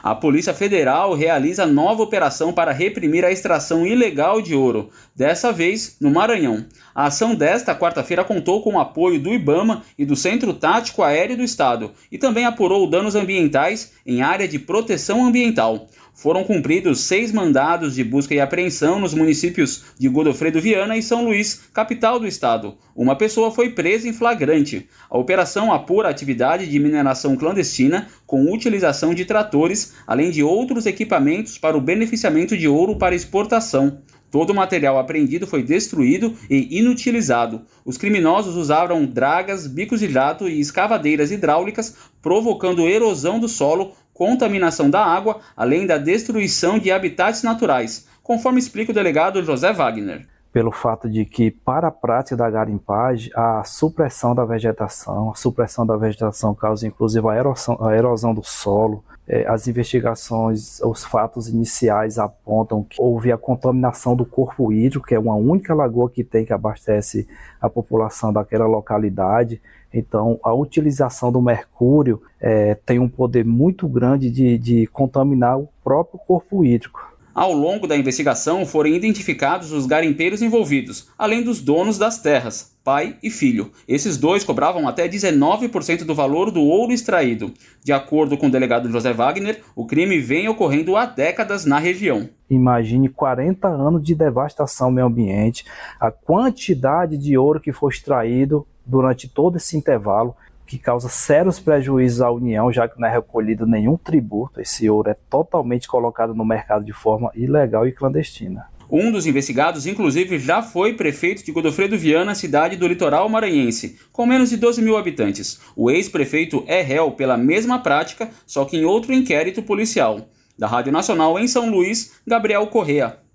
A Polícia Federal realiza nova operação para reprimir a extração ilegal de ouro, dessa vez no Maranhão. A ação desta quarta-feira contou com o apoio do IBAMA e do Centro Tático Aéreo do Estado e também apurou danos ambientais em área de proteção ambiental. Foram cumpridos 6 mandados de busca e apreensão nos municípios de Godofredo Viana e São Luís, capital do estado. Uma pessoa foi presa em flagrante. A operação apura a atividade de mineração clandestina com utilização de tratores, além de outros equipamentos para o beneficiamento de ouro para exportação. Todo o material apreendido foi destruído e inutilizado. Os criminosos usaram dragas, bicos de jato e escavadeiras hidráulicas, provocando erosão do solo, contaminação da água, além da destruição de habitats naturais, conforme explica o delegado José Wagner. Pelo fato de que, para a prática da garimpagem, a supressão da vegetação causa inclusive a erosão do solo. As investigações, os fatos iniciais apontam que houve a contaminação do corpo hídrico, que é uma única lagoa que abastece a população daquela localidade. Então, a utilização do mercúrio tem um poder muito grande de contaminar o próprio corpo hídrico. Ao longo da investigação foram identificados os garimpeiros envolvidos, além dos donos das terras, pai e filho. Esses dois cobravam até 19% do valor do ouro extraído. De acordo com o delegado José Wagner, o crime vem ocorrendo há décadas na região. Imagine 40 anos de devastação ao meio ambiente, a quantidade de ouro que foi extraído durante todo esse intervalo, que causa sérios prejuízos à União, já que não é recolhido nenhum tributo. Esse ouro é totalmente colocado no mercado de forma ilegal e clandestina. Um dos investigados, inclusive, já foi prefeito de Godofredo Viana, cidade do litoral maranhense, com menos de 12 mil habitantes. O ex-prefeito é réu pela mesma prática, só que em outro inquérito policial. Da Rádio Nacional em São Luís, Gabriel Correa.